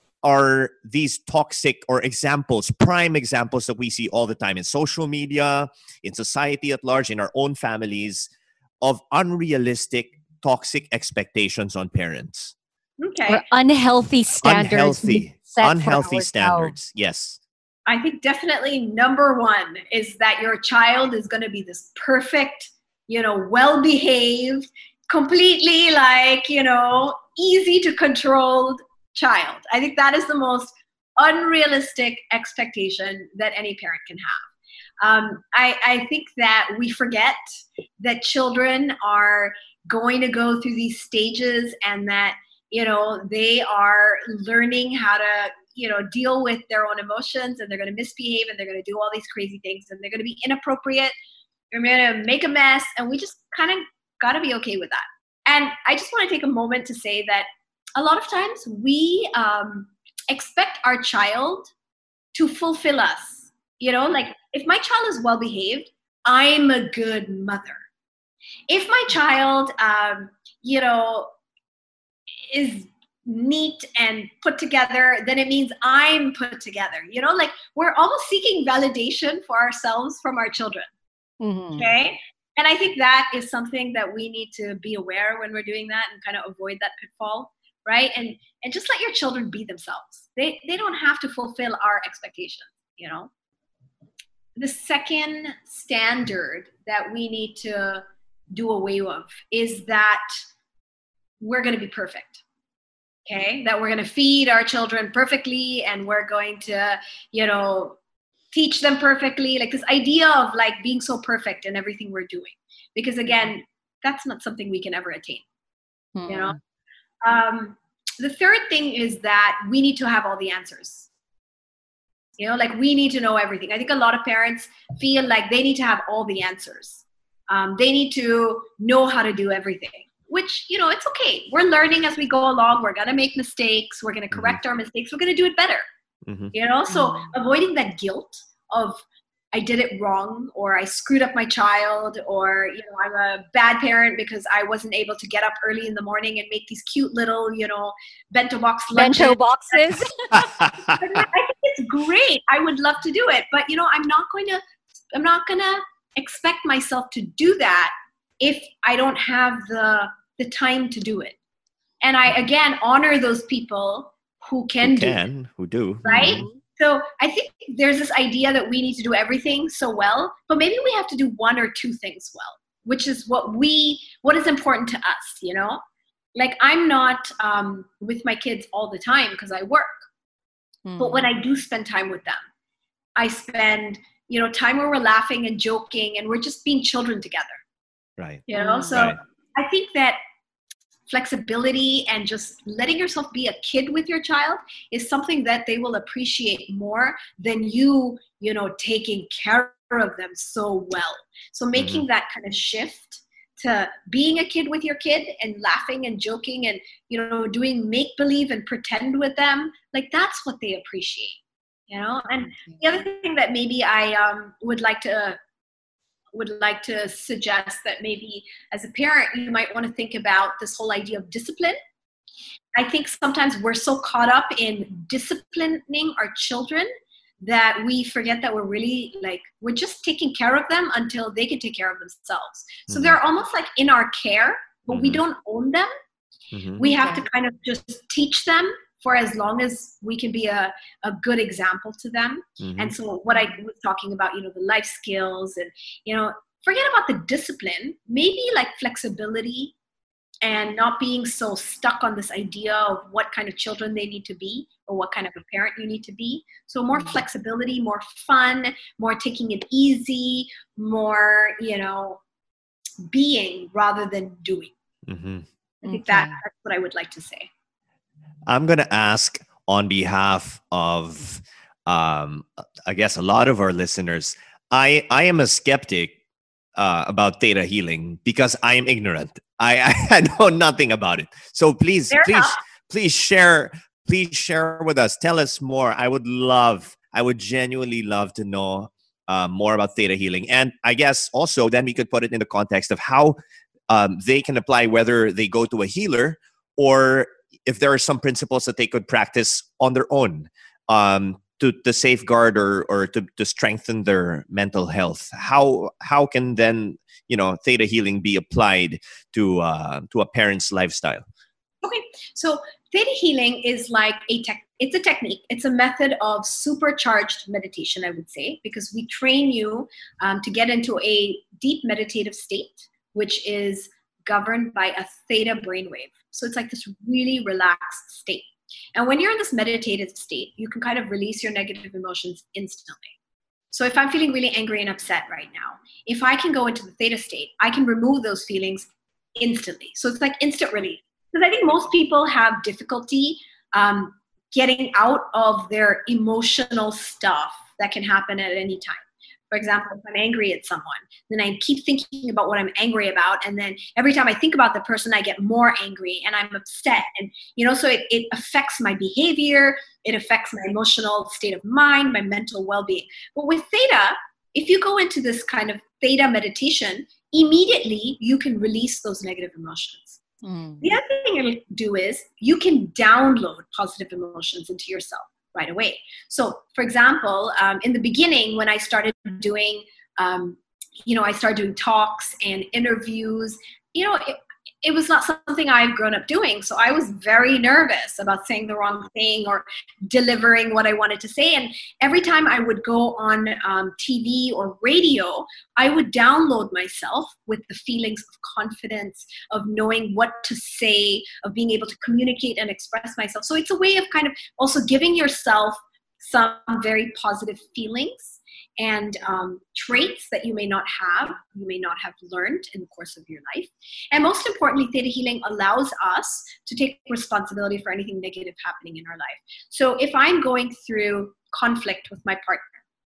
are these toxic or examples, prime examples that we see all the time in social media, in society at large, in our own families, of unrealistic, toxic expectations on parents? Okay. Or unhealthy standards. Unhealthy, unhealthy standards. Yes. I think definitely number one is that your child is going to be this perfect, you know, well-behaved, completely like, you know, easy to control child. I think that is the most unrealistic expectation that any parent can have. Um, I, I think that we forget that children are going to go through these stages, and that, you know, they are learning how to, you know, deal with their own emotions, and they're going to misbehave, and they're going to do all these crazy things, and they're going to be inappropriate. They're going to make a mess, and we just kind of got to be okay with that. And I just want to take a moment to say that a lot of times we um, expect our child to fulfill us. You know, like if my child is well behaved, I'm a good mother. If my child, um, you know, is neat and put together, then it means I'm put together. You know, like we're almost seeking validation for ourselves from our children. Mm-hmm. Okay. And I think that is something that we need to be aware when we're doing that and kind of avoid that pitfall. Right. And and just let your children be themselves. They they don't have to fulfill our expectations, you know. The second standard that we need to do away with is that we're going to be perfect. Okay. That we're going to feed our children perfectly, and we're going to, you know, teach them perfectly. Like this idea of like being so perfect in everything we're doing. Because again, that's not something we can ever attain. Hmm. You know? Um, the third thing is that we need to have all the answers. You know, like we need to know everything. I think a lot of parents feel like they need to have all the answers. Um, they need to know how to do everything, which, you know, it's okay. We're learning as we go along. We're going to make mistakes. We're going to correct mm-hmm. our mistakes. We're going to do it better. Mm-hmm. You know, so mm-hmm. avoiding that guilt of I did it wrong, or I screwed up my child, or, you know, I'm a bad parent because I wasn't able to get up early in the morning and make these cute little, you know, bento box lunches. Bento boxes. I think it's great. I would love to do it, but, you know, I'm not going to, I'm not going to expect myself to do that if I don't have the, the time to do it. And I, again, honor those people who can, who do can, it. Who do. Right? Mm-hmm. So I think there's this idea that we need to do everything so well, but maybe we have to do one or two things well, which is what we, what is important to us, you know? Like I'm not um, with my kids all the time because I work. Mm. But when I do spend time with them, I spend, you know, time where we're laughing and joking and we're just being children together. Right. You know, Mm. so Right. I think that flexibility and just letting yourself be a kid with your child is something that they will appreciate more than you, you know, taking care of them so well. So making Mhm. that kind of shift to being a kid with your kid and laughing and joking and, you know, doing make believe and pretend with them, like that's what they appreciate, you know. And the other thing that maybe I um, would like to would like to suggest that maybe as a parent you might want to think about this whole idea of discipline. I think sometimes we're so caught up in disciplining our children that we forget that we're really like, we're just taking care of them until they can take care of themselves. So Mhm. they're almost like in our care, but we Mhm. don't own them. Mhm. We have Okay. to kind of just teach them for as long as we can be a, a good example to them. Mhm. And so what I was talking about, you know, the life skills and, you know, forget about the discipline, maybe like flexibility and not being so stuck on this idea of what kind of children they need to be or what kind of a parent you need to be. So more flexibility, more fun, more taking it easy, more, you know, being rather than doing. Mhm. I think Okay. that, that's what I would like to say. I'm going to ask on behalf of, um, I guess, a lot of our listeners. I, I am a skeptic uh, about theta healing because I am ignorant. I, I know nothing about it. So please, Fair please, enough. please share, please share with us. Tell us more. I would love, I would genuinely love to know uh, more about theta healing. And I guess also then we could put it in the context of how um, they can apply, whether they go to a healer or if there are some principles that they could practice on their own um, to, to safeguard or, or to, to strengthen their mental health. How how can then, you know, theta healing be applied to uh, to a parent's lifestyle? Okay, so theta healing is like a tech. It's a technique. It's a method of supercharged meditation, I would say, because we train you um, to get into a deep meditative state, which is governed by a theta brainwave. So it's like this really relaxed state. And when you're in this meditative state, you can kind of release your negative emotions instantly. So if I'm feeling really angry and upset right now, if I can go into the theta state, I can remove those feelings instantly. So it's like instant relief. Because I think most people have difficulty um, getting out of their emotional stuff that can happen at any time. For example, if I'm angry at someone, then I keep thinking about what I'm angry about. And then every time I think about the person, I get more angry and I'm upset. And, you know, so it, it affects my behavior. It affects my emotional state of mind, my mental well-being. But with theta, if you go into this kind of theta meditation, immediately you can release those negative emotions. Mm. The other thing you'll do is you can download positive emotions into yourself right away. So, for example, um, in the beginning, when I started doing, um, you know, I started doing talks and interviews, you know, it, it was not something I've grown up doing. So I was very nervous about saying the wrong thing or delivering what I wanted to say. And every time I would go on um, T V or radio, I would download myself with the feelings of confidence, of knowing what to say, of being able to communicate and express myself. So it's a way of kind of also giving yourself some very positive feelings and um, traits that you may not have, you may not have learned in the course of your life. And most importantly, theta healing allows us to take responsibility for anything negative happening in our life. So if I'm going through conflict with my partner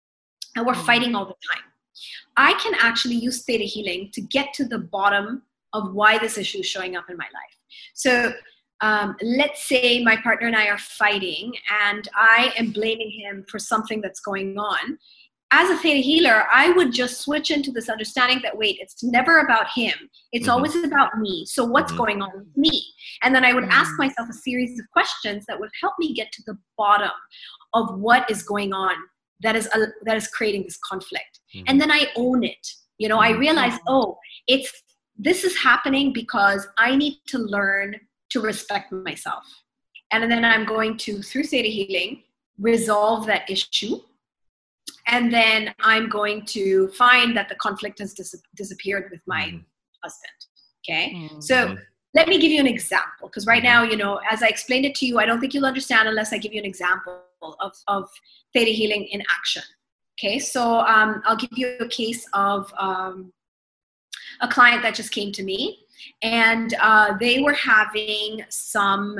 and we're fighting all the time, I can actually use theta healing to get to the bottom of why this issue is showing up in my life. So um, let's say my partner and I are fighting and I am blaming him for something that's going on. As a theta healer, I would just switch into this understanding that, wait, it's never about him. It's Mhm. always about me. So what's Mhm. going on with me? And then I would Mm. ask myself a series of questions that would help me get to the bottom of what is going on that is uh, that is creating this conflict. Mhm. And then I own it. You know, I Mhm. realize, oh, it's this is happening because I need to learn to respect myself. And then I'm going to, through theta healing, resolve that issue. And then I'm going to find that the conflict has dis- disappeared with my Mhm. husband. Okay. Mm. So Mhm. let me give you an example, because right now, you know, as I explained it to you, I don't think you'll understand unless I give you an example of, of theta healing in action. Okay, so um, I'll give you a case of um, a client that just came to me, and uh, they were having some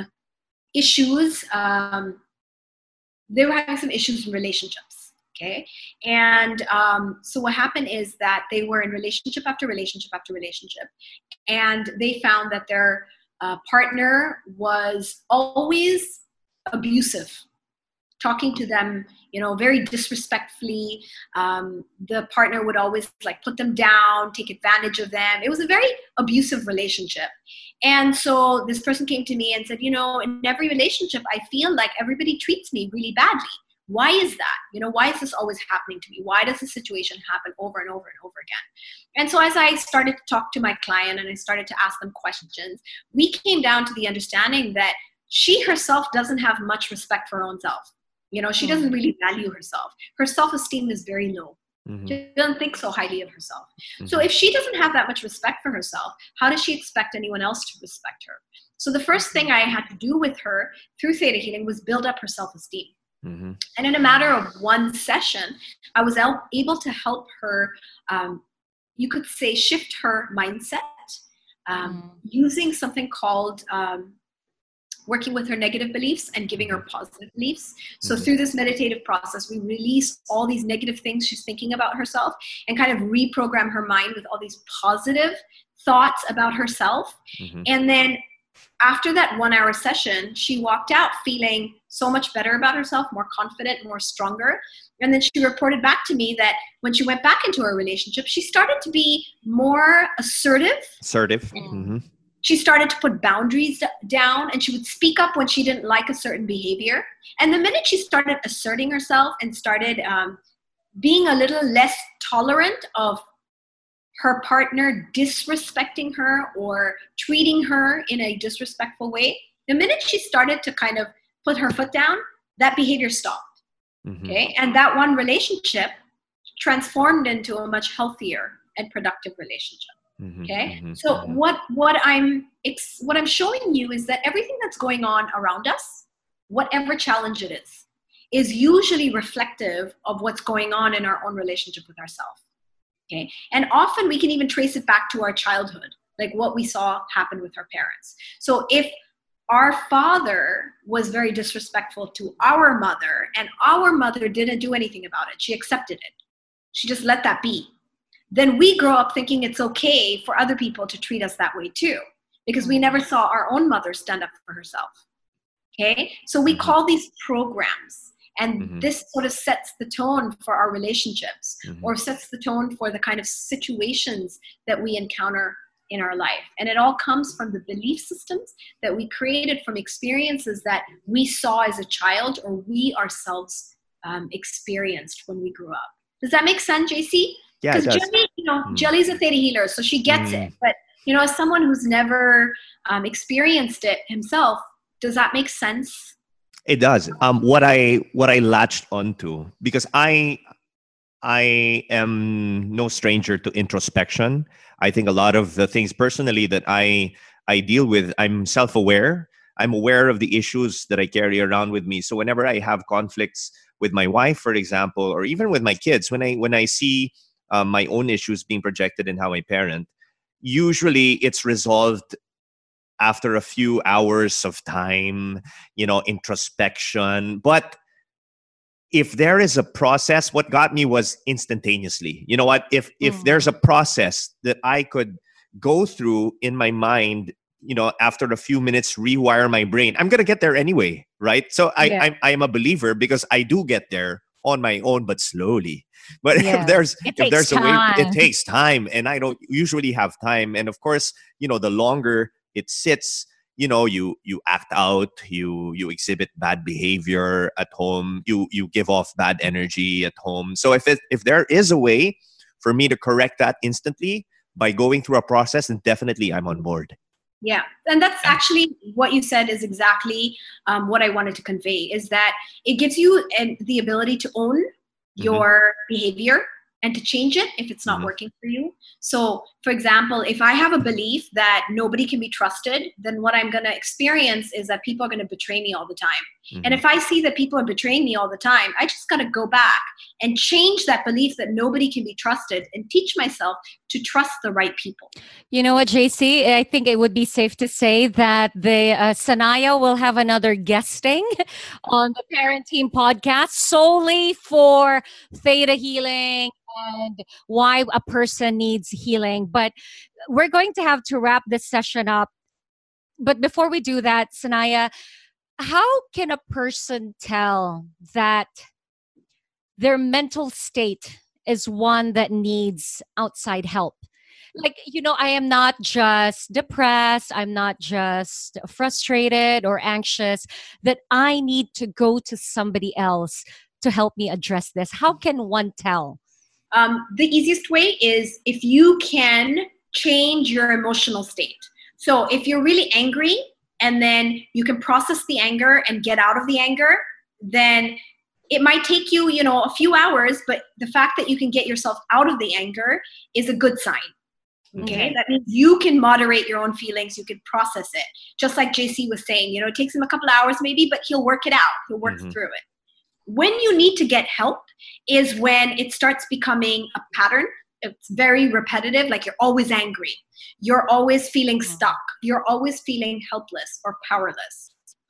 issues. Um, they were having some issues in relationships. Okay, and um, so what happened is that they were in relationship after relationship after relationship, and they found that their uh, partner was always abusive, talking to them, you know, very disrespectfully. Um, the partner would always like put them down, take advantage of them. It was a very abusive relationship. And so this person came to me and said, you know, in every relationship, I feel like everybody treats me really badly. Why is that? You know, why is this always happening to me? Why does this situation happen over and over and over again? And so as I started to talk to my client and I started to ask them questions, we came down to the understanding that she herself doesn't have much respect for her own self. You know, she doesn't really value herself. Her self-esteem is very low. Mm-hmm. She doesn't think so highly of herself. Mm-hmm. So if she doesn't have that much respect for herself, how does she expect anyone else to respect her? So the first thing I had to do with her through theta healing was build up her self-esteem. Mm-hmm. And in a matter of one session, I was able to help her, um, you could say, shift her mindset um, mm-hmm. using something called um, working with her negative beliefs and giving her positive beliefs. So mm-hmm. through this meditative process, we release all these negative things she's thinking about herself and kind of reprogram her mind with all these positive thoughts about herself. Mm-hmm. And then after that one hour session, she walked out feeling so much better about herself, more confident, more stronger. And then she reported back to me that when she went back into her relationship, she started to be more assertive. Assertive. Mm-hmm. She started to put boundaries down, and she would speak up when she didn't like a certain behavior. And the minute she started asserting herself and started um, being a little less tolerant of her partner disrespecting her or treating her in a disrespectful way, the minute she started to kind of put her foot down, that behavior stopped. Mm-hmm. Okay, and that one relationship transformed into a much healthier and productive relationship. Mm-hmm, okay, mm-hmm, so mm-hmm. what what I'm ex- what I'm showing you is that everything that's going on around us, whatever challenge it is, is usually reflective of what's going on in our own relationship with ourselves. Okay, and often we can even trace it back to our childhood, like what we saw happen with our parents. So if our father was very disrespectful to our mother, and our mother didn't do anything about it, she accepted it, she just let that be, then we grow up thinking it's okay for other people to treat us that way too, because we never saw our own mother stand up for herself. Okay, so we call these programs, and mm-hmm. this sort of sets the tone for our relationships, mm-hmm. or sets the tone for the kind of situations that we encounter in our life. And it all comes from the belief systems that we created from experiences that we saw as a child, or we ourselves um, experienced when we grew up. Does that make sense, J C? Yeah, because Jelly, you know, mm. Jelly's a theta healer, so she gets mm. it. But, you know, as someone who's never um, experienced it himself, does that make sense? It does. Um, what I what I latched onto, because I I am no stranger to introspection. I think a lot of the things personally that I I deal with, I'm self-aware. I'm aware of the issues that I carry around with me. So whenever I have conflicts with my wife, for example, or even with my kids, when I when I see Um, my own issues being projected in how I parent, usually it's resolved after a few hours of time, you know, introspection. But if there is a process, what got me was instantaneously. You know what? If if mm. there's a process that I could go through in my mind, you know, after a few minutes, rewire my brain, I'm gonna get there anyway, right? So I yeah. I, I am a believer, because I do get there on my own, but slowly. But yeah. if there's it if there's time. a way, it takes time, and I don't usually have time. And of course, you know, the longer it sits, you know, you you act out, you you exhibit bad behavior at home, you you give off bad energy at home. So if it if there is a way for me to correct that instantly by going through a process, then definitely I'm on board. Yeah, and that's actually what you said is exactly um, what I wanted to convey, is that it gives you an, the ability to own your mm-hmm. behavior and to change it if it's not Mhm. working for you. So, for example, if I have a belief that nobody can be trusted, then what I'm going to experience is that people are going to betray me all the time. And Mhm. if I see that people are betraying me all the time, I just got to go back and change that belief that nobody can be trusted and teach myself to trust the right people. You know what, J C? I think it would be safe to say that the uh, Sanaya will have another guesting on the Parent Team podcast solely for theta healing and why a person needs healing. But we're going to have to wrap this session up. But before we do that, Sanaya, how can a person tell that their mental state is one that needs outside help? Like, you know, I am not just depressed, I'm not just frustrated or anxious, that I need to go to somebody else to help me address this. How can one tell? Um, the easiest way is if you can change your emotional state. So if you're really angry and then you can process the anger and get out of the anger, then it might take you, you know, a few hours, but the fact that you can get yourself out of the anger is a good sign. Okay? Okay. That means you can moderate your own feelings, you can process it. Just like J C was saying, you know, it takes him a couple of hours maybe, but he'll work it out. He'll work Mhm. through it. When you need to get help is when it starts becoming a pattern. It's very repetitive, like you're always angry. You're always feeling stuck. You're always feeling helpless or powerless.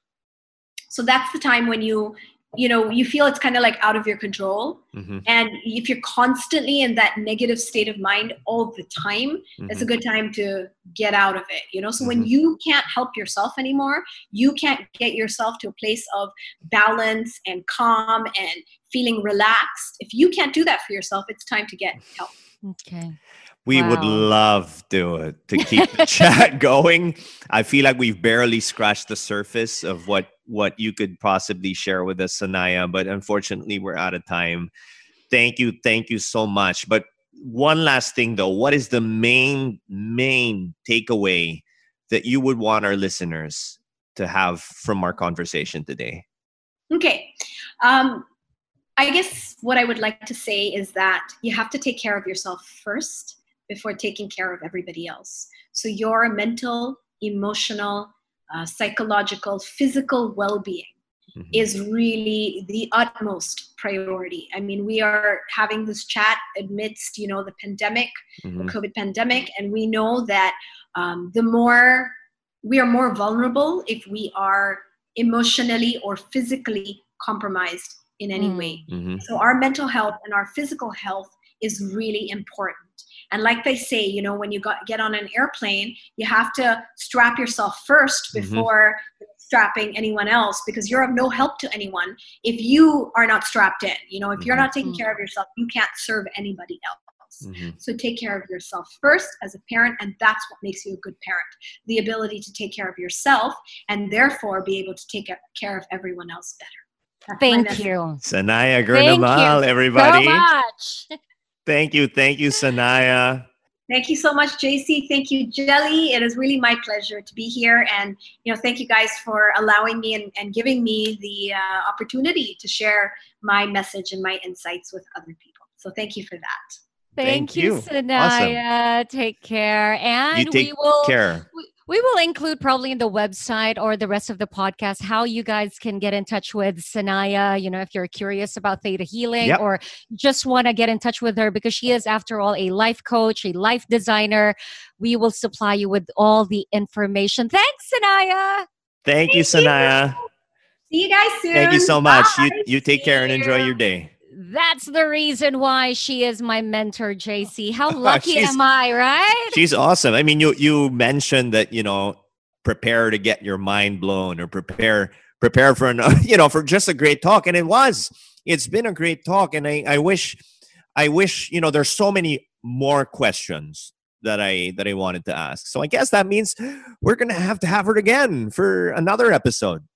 So that's the time when you, you know, you feel it's kind of like out of your control. Mhm. And if you're constantly in that negative state of mind all the time, it's a Mhm. good time to get out of it, you know? So when Mhm. you can't help yourself anymore, you can't get yourself to a place of balance and calm and feeling relaxed. If you can't do that for yourself, it's time to get help. Okay. We would Wow. love to to keep the chat going. I feel like we've barely scratched the surface of what what you could possibly share with us, Sanaya, but unfortunately we're out of time. Thank you, thank you so much. But one last thing though, what is the main main takeaway that you would want our listeners to have from our conversation today? Okay. Um, I guess what I would like to say is that you have to take care of yourself first before taking care of everybody else. So your mental, emotional, uh, psychological, physical well-being Mhm. is really the utmost priority. I mean, we are having this chat amidst, you know, the pandemic, Mhm. the COVID pandemic, and we know that um, the more we are more vulnerable if we are emotionally or physically compromised in any Mm. way. Mhm. So our mental health and our physical health is really important. And like they say, you know, when you got, get on an airplane, you have to strap yourself first Mhm. before strapping anyone else, because you're of no help to anyone if you are not strapped in. You know, if you're Mhm. not taking Mm. care of yourself, you can't serve anybody else. Mhm. So take care of yourself first as a parent, and that's what makes you a good parent. The ability to take care of yourself and therefore be able to take care of everyone else better. That's my Thank message. you. Sanaya Thank you Gurnamal, so everybody. much. Thank you, thank you, Sanaya. Thank you so much, J C. Thank you, Jelly. It is really my pleasure to be here. And, you know, thank you guys for allowing me and, and giving me the uh, opportunity to share my message and my insights with other people. So thank you for that. Thank, Thank you, you. Sanaya. Take care. And You take we will care. we, we will include probably in the website or the rest of the podcast how you guys can get in touch with Sanaya, you know, if you're curious about theta healing Yep. or just want to get in touch with her, because she is, after all, a life coach, a life designer. We will supply you with all the information. Thanks, Sanaya. Thank you, Thank you. Sanaya. See you guys soon. Thank you so much. You Bye. you take care and See enjoy you. your day. That's the reason why she is my mentor, J C. How lucky She's- am I, right? She's awesome. I mean, you you mentioned that, you know, prepare to get your mind blown or prepare prepare for an you know, for just a great talk. And it was. It's been a great talk. And I, I wish I wish, you know, there's so many more questions that I that I wanted to ask. So I guess that means we're gonna have to have her again for another episode.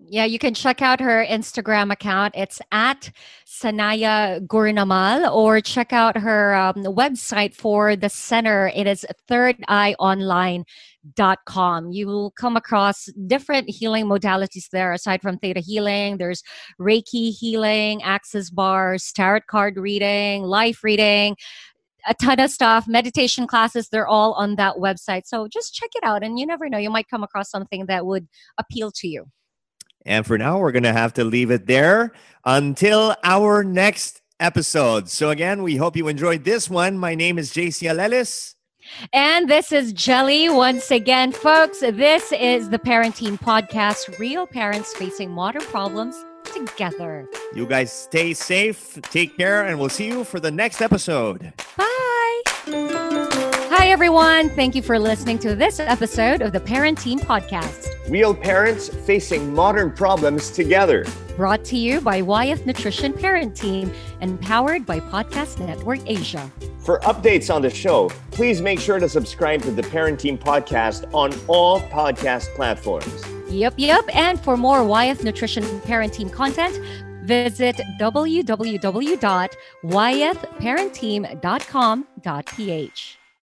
Yeah, you can check out her Instagram account. It's at Sanaya Gurnamal, or check out her um, website for the center. It is third eye online dot com. You will come across different healing modalities there. Aside from theta healing, there's Reiki healing, access bars, tarot card reading, life reading, a ton of stuff, meditation classes. They're all on that website. So just check it out. And you never know, you might come across something that would appeal to you. And for now, we're going to have to leave it there until our next episode. So again, we hope you enjoyed this one. My name is J C Alelis. And this is Jelly. Once again, folks, this is the Parenting Podcast, real parents facing modern problems together. You guys stay safe, take care, and we'll see you for the next episode. Bye. Hi, everyone. Thank you for listening to this episode of the Parenting Podcast. Real parents facing modern problems together. Brought to you by Wyeth Nutrition Parent Team and powered by Podcast Network Asia. For updates on the show, please make sure to subscribe to the Parenting Podcast on all podcast platforms. Yep, yep. And for more Wyeth Nutrition Parenting content, visit w w w dot wyeth parent team dot com dot p h.